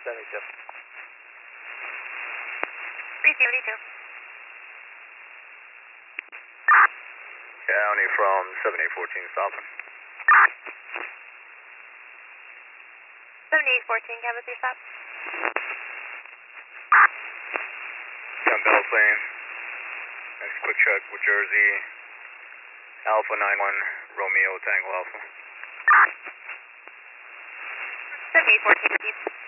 72. 372. County from 7814 Southland. 7814, cabin 3 stop. Gun Beltane. Next quick check with Jersey. Alpha 91 Romeo Tango Alpha. 7814, deep.